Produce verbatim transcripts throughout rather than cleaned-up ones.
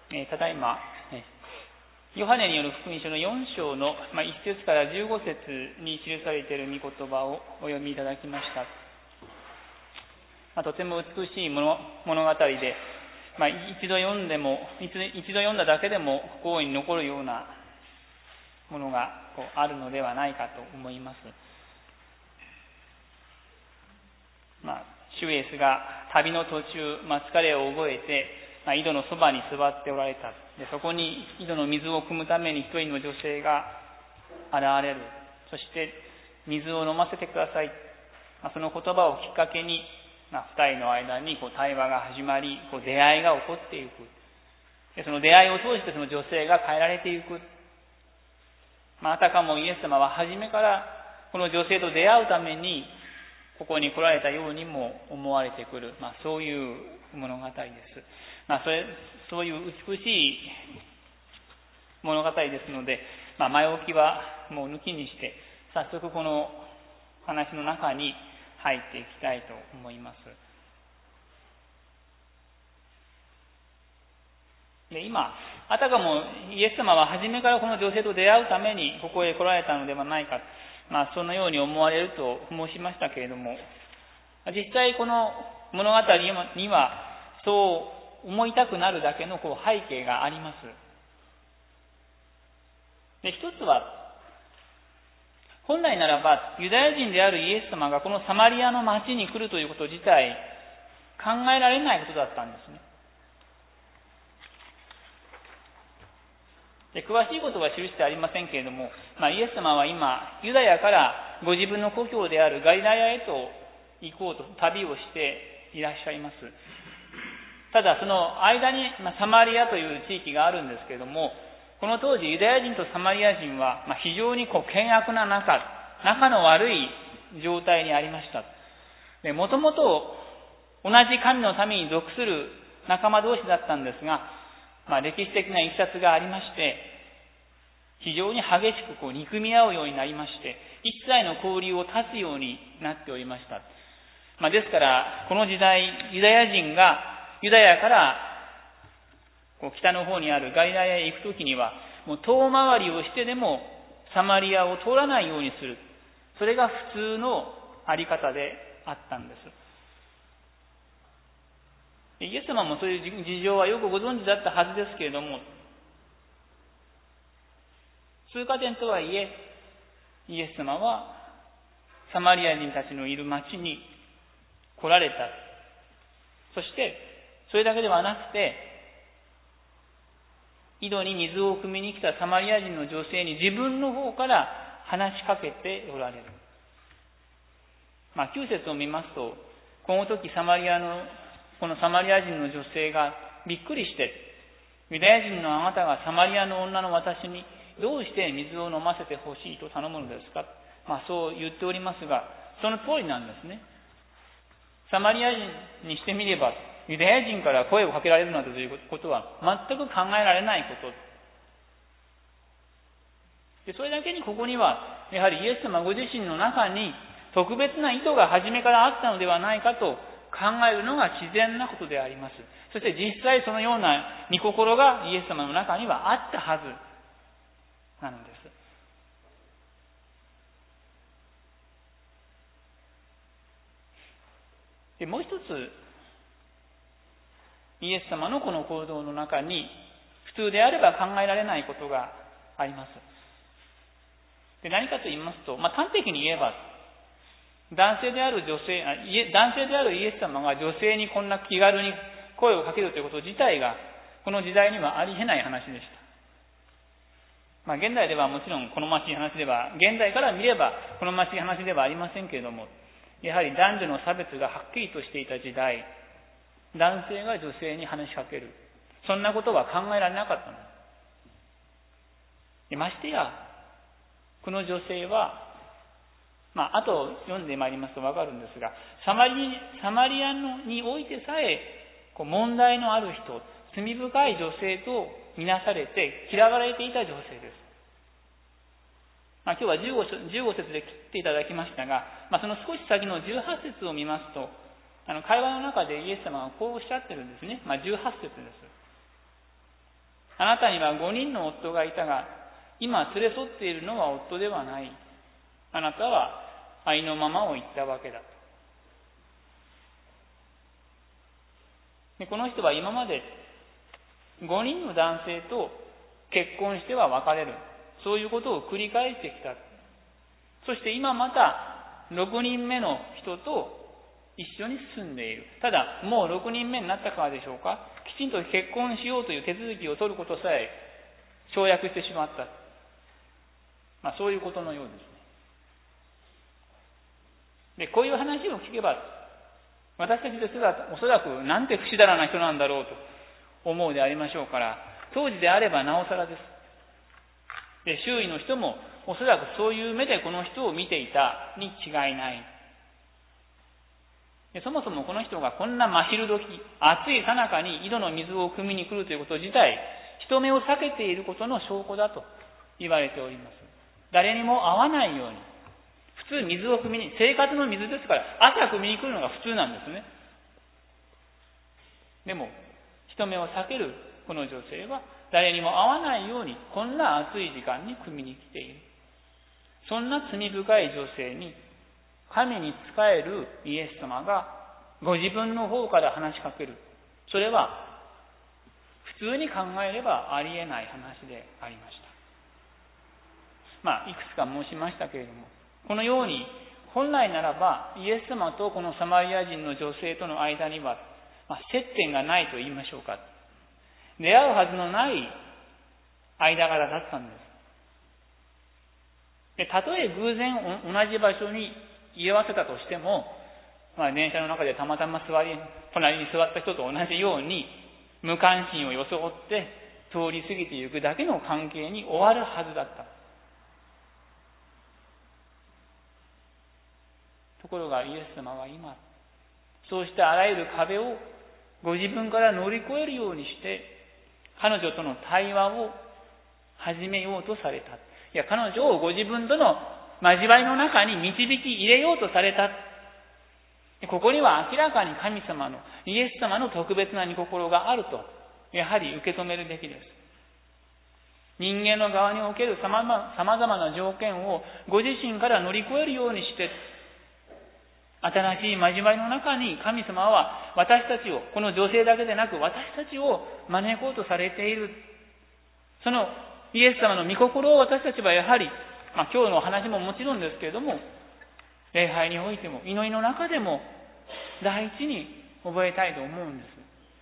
えー、ただいま、ヨハネによる福音書のよん章の、まあ、いち節からじゅうご節に記されている御言葉をお読みいただきました。まあ、とても美しい物、物語で、まあ、一度読んでも一度、一度読んだだけでも心に残るようなものがこうあるのではないかと思います。まあ、主イエスが旅の途中、まあ、疲れを覚えて、まあ、井戸のそばに座っておられた。で、そこに井戸の水を汲むために一人の女性が現れる。そして水を飲ませてください。まあ、その言葉をきっかけに、まあ、二人の間にこう対話が始まり、こう出会いが起こっていく。で、その出会いを通してその女性が変えられていく。まあ、あたかもイエス様は初めからこの女性と出会うためにここに来られたようにも思われてくる、まあ、そういう物語です。まあ、それ、そういう美しい物語ですので、まあ、前置きはもう抜きにして早速この話の中に入っていきたいと思います。で、今あたかもイエス様は初めからこの女性と出会うためにここへ来られたのではないか、まあ、そのように思われると申しましたけれども、実際この物語にはそう思いたくなるだけのこう背景があります。で、一つは本来ならばユダヤ人であるイエス様がこのサマリアの町に来るということ自体考えられないことだったんですね。で、詳しいことは記してありませんけれども、まあ、イエス様は今ユダヤからご自分の故郷であるガリラヤへと行こうと旅をしていらっしゃいます。ただその間に、まあ、サマリアという地域があるんですけれども、この当時ユダヤ人とサマリア人は、まあ、非常にこう険悪な仲仲の悪い状態にありました。で、もともと同じ神の民に属する仲間同士だったんですが、まあ、歴史的な一節がありまして、非常に激しくこう憎み合うようになりまして、一切の交流を断つようになっておりました。まあ、ですから、この時代、ユダヤ人がユダヤからこう北の方にあるガリラヤへ行くときには、もう遠回りをしてでもサマリアを通らないようにする。それが普通のあり方であったんです。イエス様もそういう事情はよくご存知だったはずですけれども、通過点とはいえ、イエス様はサマリア人たちのいる町に来られた。そして、それだけではなくて、井戸に水を汲みに来たサマリア人の女性に自分の方から話しかけておられる。まあ、きゅう節を見ますと、この時サマリアのこのサマリア人の女性がびっくりして、ユダヤ人のあなたがサマリアの女の私にどうして水を飲ませてほしいと頼むのですか、まあ、そう言っておりますが、その通りなんですね。サマリア人にしてみれば、ユダヤ人から声をかけられるなどということは全く考えられないことで、それだけにここにはやはりイエス様ご自身の中に特別な意図が初めからあったのではないかと考えるのが自然なことであります。そして実際そのような御心がイエス様の中にはあったはずなのです。で、もう一つ、イエス様のこの行動の中に普通であれば考えられないことがあります。で、何かと言いますと、まあ、端的に言えば、男性である女性、男性であるイエス様が女性にこんな気軽に声をかけるということ自体が、この時代にはありえない話でした。まあ、現代ではもちろん好ましい話では、現代から見れば好ましい話ではありませんけれども、やはり男女の差別がはっきりとしていた時代、男性が女性に話しかける。そんなことは考えられなかったのです。ましてや、この女性は、まあ、あと読んでまいりますとわかるんですが、サマリ、サマリアにおいてさえ、こう問題のある人、罪深い女性とみなされて嫌われていた女性です。まあ、今日はじゅうご、じゅうご節で切っていただきましたが、まあ、その少し先のじゅうはち節を見ますと、あの会話の中でイエス様はこうおっしゃってるんですね。まあ、じゅうはち節です。 あなたにはごにんの夫がいたが、今連れ添っているのは夫ではない。あなたはありのままを言ったわけだ。でこの人は今までごにんの男性と結婚しては別れる。そういうことを繰り返してきた。そして今またろくにんめの人と一緒に住んでいる。ただ、もうろくにんめになったからでしょうか、きちんと結婚しようという手続きを取ることさえ省略してしまった。まあ、そういうことのようですね。で、こういう話を聞けば、私たちですらおそらくなんて不死だらな人なんだろうと思うでありましょうから、当時であればなおさらです。で、周囲の人もおそらくそういう目でこの人を見ていたに違いない。でそもそもこの人がこんな真昼時、暑い最中に井戸の水を汲みに来るということ自体、人目を避けていることの証拠だと言われております。誰にも会わないように。普通水を汲みに、生活の水ですから朝汲みに来るのが普通なんですね。でも人目を避けるこの女性は誰にも会わないようにこんな暑い時間に汲みに来ている。そんな罪深い女性に神に仕えるイエス様がご自分の方から話しかける。それは普通に考えればありえない話でありました。まあいくつか申しましたけれども、このように本来ならばイエス様とこのサマリア人の女性との間には、まあ、接点がないと言いましょうか、出会うはずのない間柄だったんです。で、たとえ偶然同じ場所に居合わせたとしても、まあ、電車の中でたまたま座り隣に座った人と同じように無関心を装って通り過ぎていくだけの関係に終わるはずだった。ところがイエス様は今、そうしたあらゆる壁をご自分から乗り越えるようにして彼女との対話を始めようとされた。いや、彼女をご自分との交わりの中に導き入れようとされた。ここには明らかに神様の、イエス様の特別な御心があると、やはり受け止めるべきです。人間の側における様々な条件をご自身から乗り越えるようにして、新しい交わりの中に神様は私たちを、この女性だけでなく私たちを招こうとされている。そのイエス様の御心を私たちはやはり、まあ、今日のお話ももちろんですけれども、礼拝においても祈りの中でも第一に覚えたいと思うんです。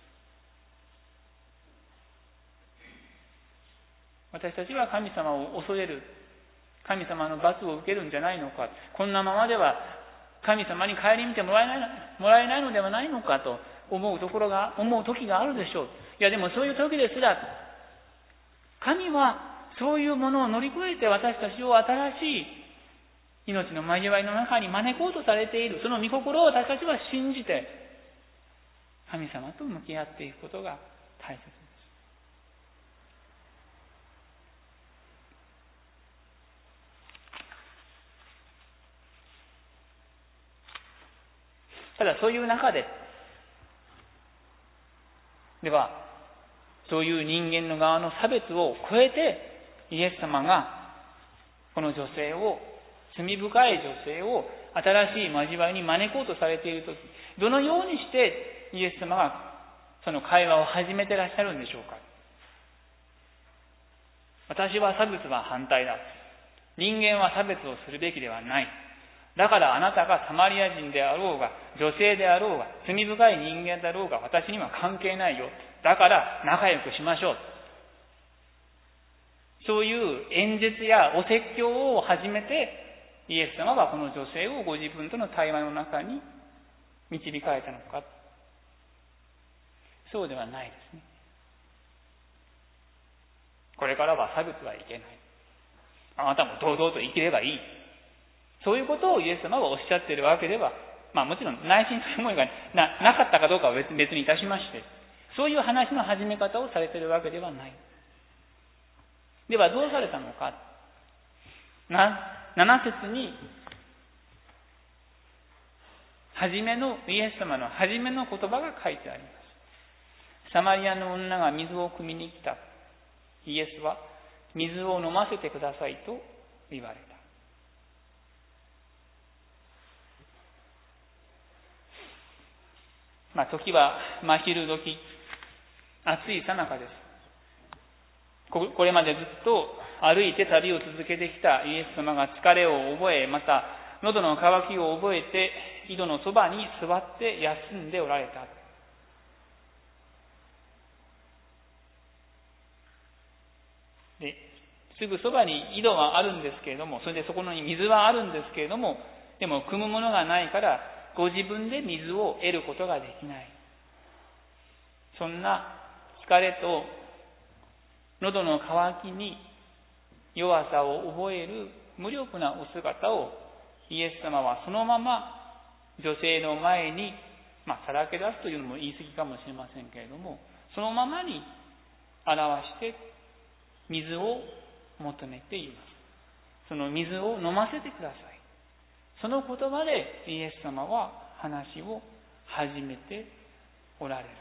私たちは神様を恐れる、神様の罰を受けるんじゃないのか、こんなままでは神様に顧みてもらえない、もらえないのではないのかと思うところが、思う時があるでしょう。いやでもそういう時ですら、神はそういうものを乗り越えて私たちを新しい命の交わりの中に招こうとされている。その御心を私たちは信じて神様と向き合っていくことが大切です。ただそういう中で、ではそういう人間の側の差別を超えてイエス様がこの女性を、罪深い女性を新しい交わりに招こうとされているとき、どのようにしてイエス様がその会話を始めてらっしゃるんでしょうか。私は差別は反対だ。人間は差別をするべきではない。だからあなたがサマリア人であろうが、女性であろうが、罪深い人間だろうが、私には関係ないよ。だから仲良くしましょう。そういう演説やお説教を始めて、イエス様はこの女性をご自分との対話の中に導かれたのか。そうではないですね。これからは差別はいけない。あなたも堂々と生きればいい。そういうことをイエス様はおっしゃっているわけでは、まあもちろん内心そういう思いが な, なかったかどうかは別にいたしまして、そういう話の始め方をされているわけではない。ではどうされたのか。ななな節に、初めのイエス様の初めの言葉が書いてあります。サマリアの女が水を汲みに来た。 イエスは水を飲ませてくださいと言われた。まあ、時は真昼時、暑い最中です。これまでずっと歩いて旅を続けてきたイエス様が疲れを覚え、また喉の渇きを覚えて井戸のそばに座って休んでおられた。ですぐそばに井戸はあるんですけれども、それでそこに水はあるんですけれども、でも汲むものがないからご自分で水を得ることができない。そんな疲れと喉の渇きに弱さを覚える無力なお姿をイエス様はそのまま女性の前に、まあ、さらけ出すというのも言い過ぎかもしれませんけれども、そのままに表して水を求めています。その水を飲ませてください。その言葉でイエス様は話を始めておられる。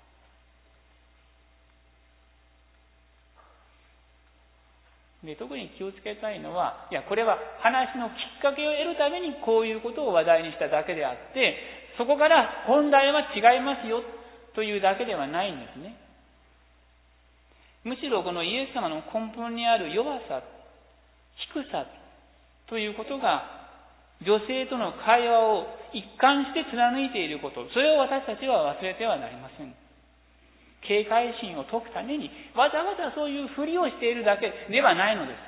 で、特に気をつけたいのは、いや、これは話のきっかけを得るためにこういうことを話題にしただけであって、そこから本題は違いますよというだけではないんですね。むしろこのイエス様の根本にある弱さ、低さということが、女性との会話を一貫して貫いていること、それを私たちは忘れてはなりません。警戒心を解くためにわざわざそういうふりをしているだけではないのです。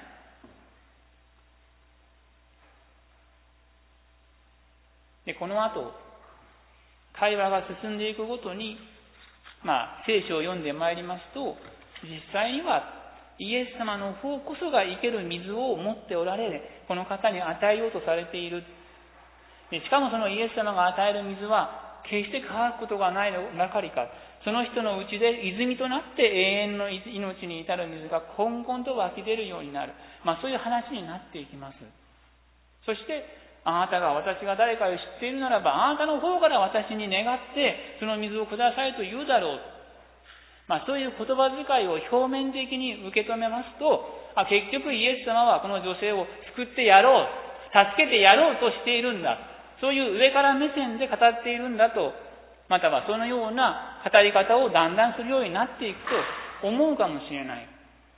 で、この後会話が進んでいくごとに、まあ聖書を読んでまいりますと、実際にはイエス様の方こそが生ける水を持っておられ、この方に与えようとされている。でしかもそのイエス様が与える水は決して乾くことがないのばかりか、その人のうちで泉となって永遠の命に至る水がこんこんと湧き出るようになる。まあそういう話になっていきます。そして、あなたが私が誰かを知っているならば、あなたの方から私に願ってその水をくださいと言うだろう。まあそういう言葉遣いを表面的に受け止めますと、あ、結局イエス様はこの女性を救ってやろう、助けてやろうとしているんだ。そういう上から目線で語っているんだと、またはそのような語り方をだんだんするようになっていくと思うかもしれない。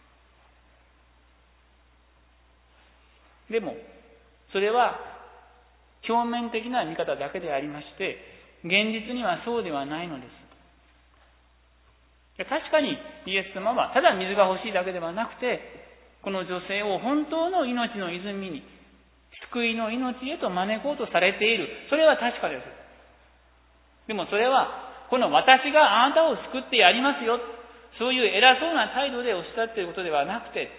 でも、それは表面的な見方だけでありまして、現実にはそうではないのです。確かにイエス様はただ水が欲しいだけではなくて、この女性を本当の命の泉に、救いの命へと招こうとされている。それは確かです。でもそれは、この私があなたを救ってやりますよ、そういう偉そうな態度でおっしゃっていることではなくて、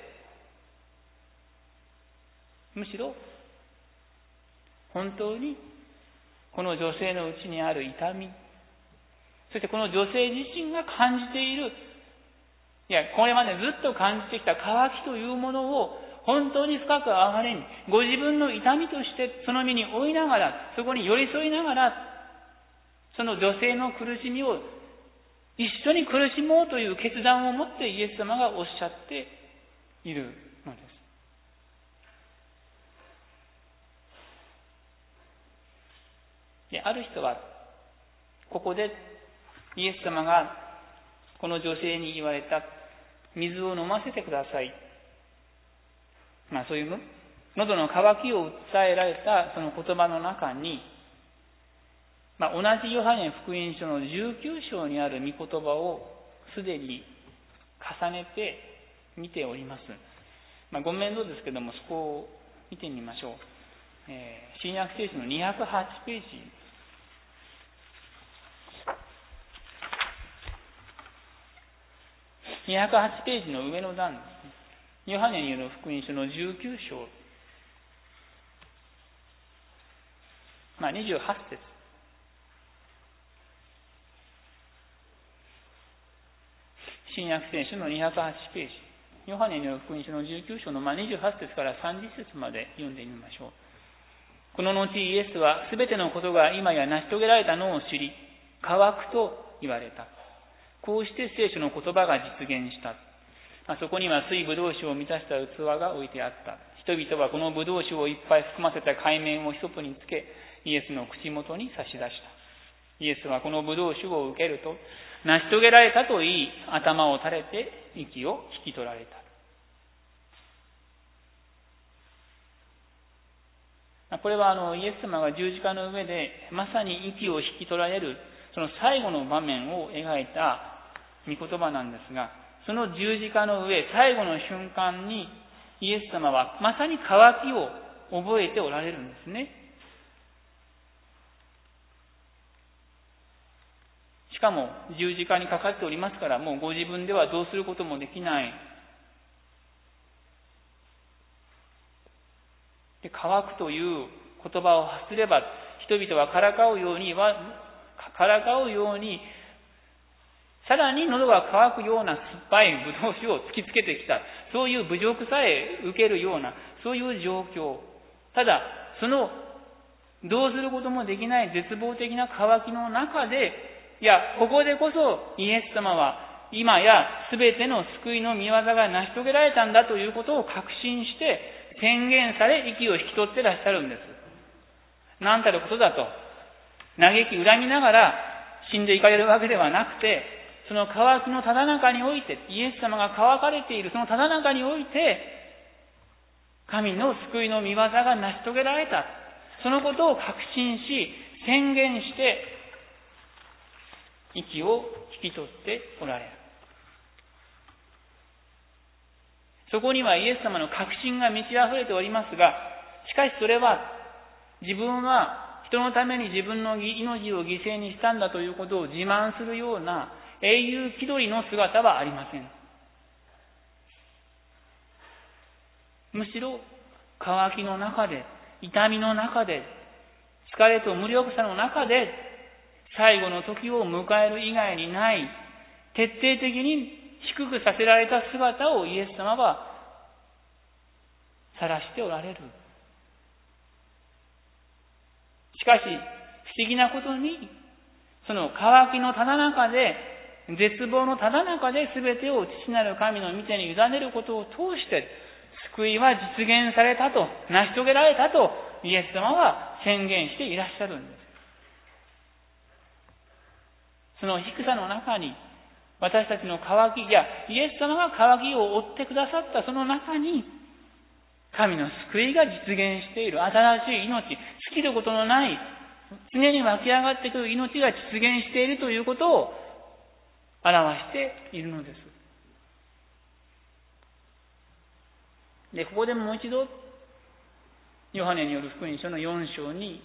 むしろ、本当にこの女性のうちにある痛み、そしてこの女性自身が感じている、いや、これまでずっと感じてきた渇きというものを本当に深く憐れみ、ご自分の痛みとしてその身に負いながら、そこに寄り添いながら、その女性の苦しみを一緒に苦しもうという決断を持ってイエス様がおっしゃっているのです。で、ある人はここでイエス様がこの女性に言われた水を飲ませてください、まあそういう喉の渇きを訴えられたその言葉の中に、まあ、同じヨハネ福音書のじゅうきゅう章にある御言葉をすでに重ねて見ております。まあ、ご面倒ですけども、そこを見てみましょう。えー、新約聖書のにひゃくはちページ。にひゃくはちページの上の段ですね。ヨハネによる福音書のじゅうきゅう章。まあ、にじゅうはち節。新約聖書のにひゃくはちページ。ヨハネによる福音書のじゅうきゅう章のにじゅうはち節からさんじゅっ節まで読んでみましょう。この後イエスはすべてのことが今や成し遂げられたのを知り、渇くと言われた。こうして聖書の言葉が実現した。 そこには水ぶどう酒を満たした器が置いてあった。人々はこのぶどう酒をいっぱい含ませた海綿をヒソプにつけ、イエスの口元に差し出した。イエスはこのぶどう酒を受けると、成し遂げられたと言い、頭を垂れて息を引き取られた。これはあのイエス様が十字架の上でまさに息を引き取られるその最後の場面を描いた御言葉なんですが、その十字架の上、最後の瞬間にイエス様はまさに渇きを覚えておられるんですね。しかも十字架にかかっておりますから、もうご自分ではどうすることもできない。で、渇くという言葉を発すれば、人々はからかうようには、からかうように、さらに喉が渇くような酸っぱいぶどう酒を突きつけてきた。そういう侮辱さえ受けるような、そういう状況。ただ、その、どうすることもできない絶望的な渇きの中で、いや、ここでこそイエス様は今やすべての救いの御業が成し遂げられたんだということを確信して宣言され、息を引き取ってらっしゃるんです。なんたることだと嘆き恨みながら死んでいかれるわけではなくて、その渇きのただ中において、イエス様が渇かれているそのただ中において、神の救いの御業が成し遂げられた。そのことを確信し、宣言して、息を引き取っておられる。そこにはイエス様の確信が満ち溢れておりますが、しかしそれは、自分は人のために自分の命を犠牲にしたんだということを自慢するような英雄気取りの姿はありません。むしろ、渇きの中で、痛みの中で、疲れと無力さの中で、最後の時を迎える以外にない、徹底的に低くさせられた姿をイエス様は晒しておられる。しかし、不思議なことに、その渇きのただ中で、絶望のただ中で全てを父なる神の御手に委ねることを通して、救いは実現されたと、成し遂げられたと、イエス様は宣言していらっしゃるんです。その低さの中に、私たちの渇き、いや、イエス様が渇きを負ってくださったその中に、神の救いが実現している新しい命、尽きることのない、常に湧き上がってくる命が実現しているということを表しているのです。で、ここでもう一度、ヨハネによる福音書のよん章に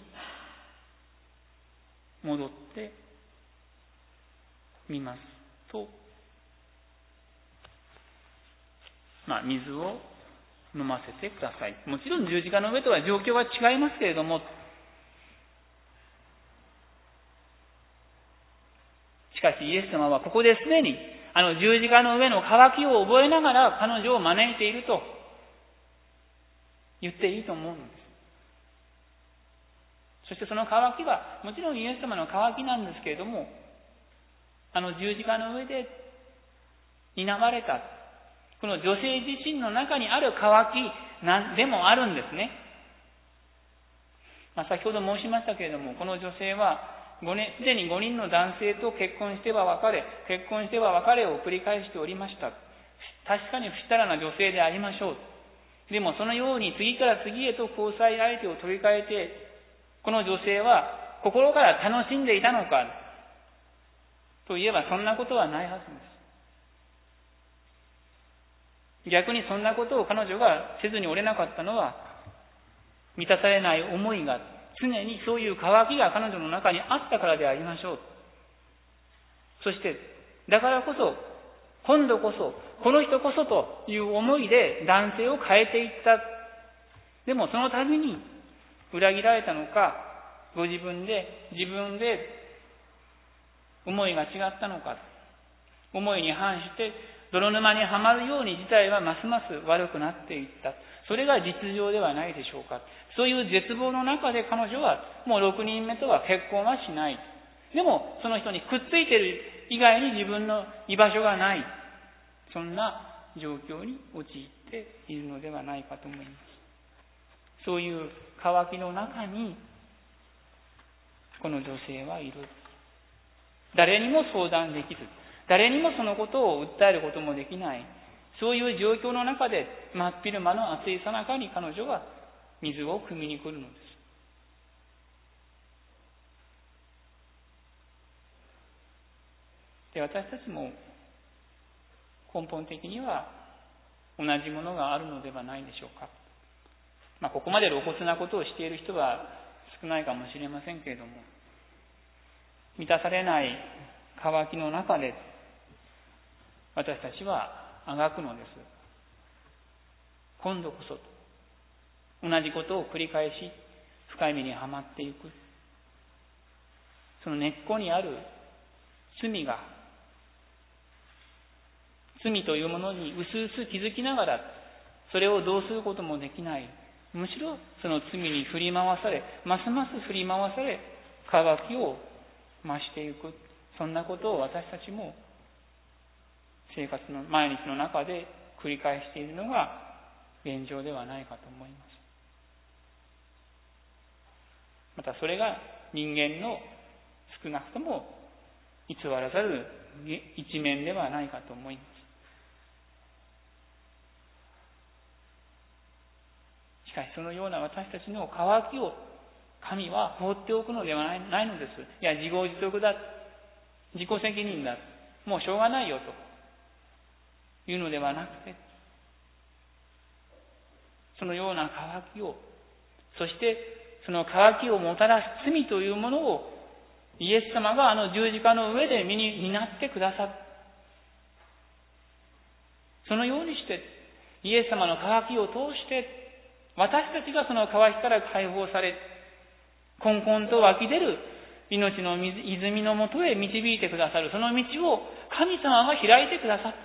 戻ってみますと、まあ、水を飲ませてください。もちろん十字架の上とは状況は違いますけれども、しかしイエス様はここですでにあの十字架の上の渇きを覚えながら彼女を招いていると言っていいと思うんです。そしてその渇きはもちろんイエス様の渇きなんですけれども、あの十字架の上で担われたこの女性自身の中にある渇きなんでもあるんですね。まあ、先ほど申しましたけれども、この女性はごねん、すでにごにんの男性と結婚しては別れ、結婚しては別れを繰り返しておりました。確かに不死たらな女性でありましょう。でもそのように次から次へと交際相手を取り替えて、この女性は心から楽しんでいたのかといえばそんなことはないはずです。逆にそんなことを彼女がせずにおれなかったのは、満たされない思いが、常にそういう渇きが彼女の中にあったからでありましょう。そして、だからこそ、今度こそ、この人こそという思いで男性を変えていった。でもその度に裏切られたのか、ご自分で、自分で思いが違ったのか、思いに反して泥沼にはまるように事態はますます悪くなっていった。それが実情ではないでしょうか。そういう絶望の中で彼女はもうろくにんめとは結婚はしない。でもその人にくっついている以外に自分の居場所がない。そんな状況に陥っているのではないかと思います。そういう渇きの中にこの女性はいる。誰にも相談できず、誰にもそのことを訴えることもできない、そういう状況の中で真っ昼間の暑いさなかに彼女は水を汲みに来るのです。で、私たちも根本的には同じものがあるのではないでしょうか。まあ、ここまで露骨なことをしている人は少ないかもしれませんけれども、満たされない渇きの中で私たちはあがくのです。今度こそと同じことを繰り返し深い目にはまっていく。その根っこにある罪が、罪というものにうすうす気づきながらそれをどうすることもできない、むしろその罪に振り回され、ますます振り回され渇きを増していく、そんなことを私たちも生活の毎日の中で繰り返しているのが現状ではないかと思います。またそれが人間の少なくとも偽らざる一面ではないかと思います。しかしそのような私たちの渇きを神は放っておくのではないのです。いや、自業自得だ、自己責任だ、もうしょうがないよというのではなくて、そのような渇きを、そしてその渇きをもたらす罪というものをイエス様があの十字架の上で身に担ってくださった。そのようにしてイエス様の渇きを通して私たちがその渇きから解放され、こんこんと湧き出る命の水泉のもとへ導いてくださる、その道を神様が開いてくださった。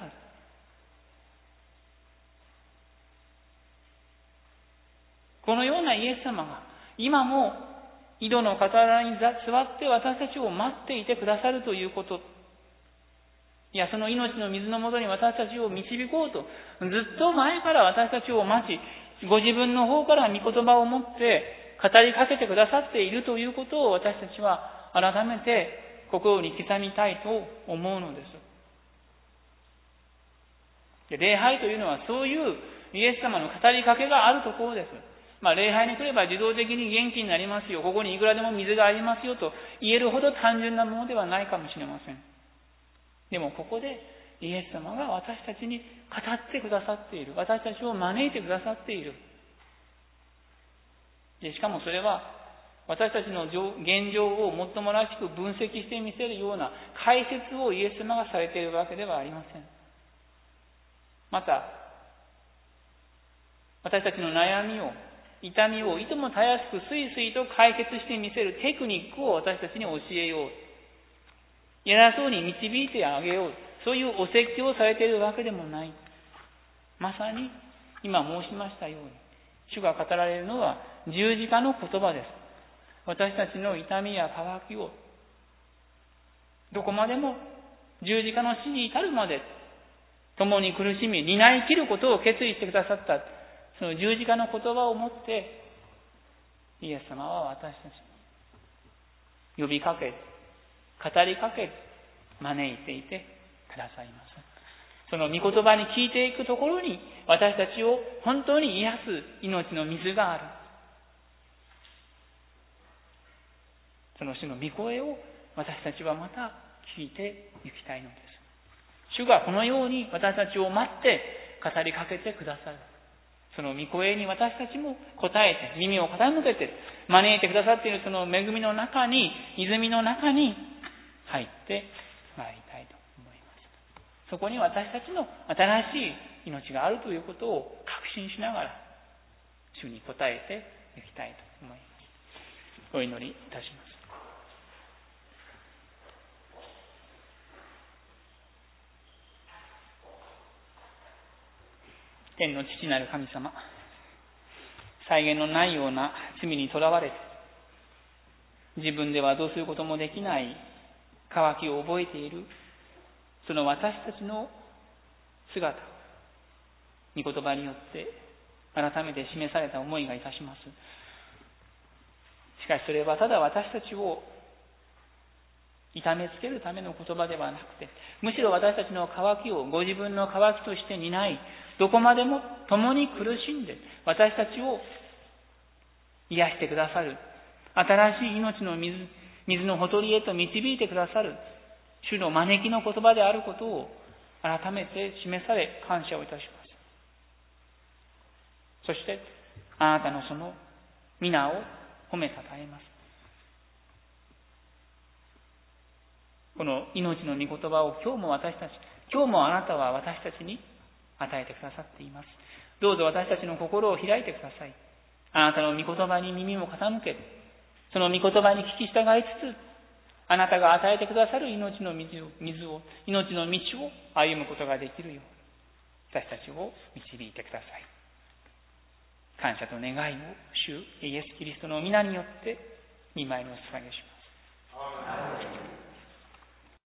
このようなイエス様が今も井戸の傍らに座って私たちを待っていてくださるということ、いや、その命の水のもとに私たちを導こうとずっと前から私たちを待ち、ご自分の方から御言葉を持って語りかけてくださっているということを私たちは改めて心に刻みたいと思うのです。で、礼拝というのはそういうイエス様の語りかけがあるところです。まあ、礼拝に来れば自動的に元気になりますよ、ここにいくらでも水がありますよと言えるほど単純なものではないかもしれません。でもここでイエス様が私たちに語ってくださっている、私たちを招いてくださっている。でしかもそれは私たちの現状をもっともらしく分析してみせるような解説をイエス様がされているわけではありません。また私たちの悩みを、痛みをいともたやすくスイスイと解決してみせるテクニックを私たちに教えよう、偉そうに導いてあげよう、そういうお説教をされているわけでもない。まさに今申しましたように、主が語られるのは十字架の言葉です。私たちの痛みや渇きをどこまでも十字架の死に至るまで共に苦しみ担い切ることを決意してくださった、その十字架の言葉をもってイエス様は私たちに呼びかけ、語りかけ、招いていてくださいます。その御言葉に聞いていくところに私たちを本当に癒す命の水がある。その主の御声を私たちはまた聞いていきたいのです。主がこのように私たちを待って語りかけてくださる。その御声に私たちも応えて、耳を傾けて招いてくださっているその恵みの中に、泉の中に入ってまいりたいと思います。そこに私たちの新しい命があるということを確信しながら主に応えていきたいと思います。お祈りいたします。天の父なる神様、際限のないような罪にとらわれて自分ではどうすることもできない渇きを覚えているその私たちの姿、 御言葉によって改めて示された思いがいたします。しかしそれはただ私たちを痛めつけるための言葉ではなくて、むしろ私たちの渇きをご自分の渇きとして担い、どこまでも共に苦しんで私たちを癒してくださる、新しい命の水、水のほとりへと導いてくださる主の招きの言葉であることを改めて示され感謝をいたします。そしてあなたのその皆を褒めたたえます。この命の御言葉を今日も私たち、今日もあなたは私たちに与えてくださっています。どうぞ私たちの心を開いてください。あなたの御言葉に耳も傾け、その御言葉に聞き従いつつ、あなたが与えてくださる命の水を、水を命の道を歩むことができるように、私たちを導いてください。感謝と願いを主イエス・キリストの皆によって御前にお捧げします。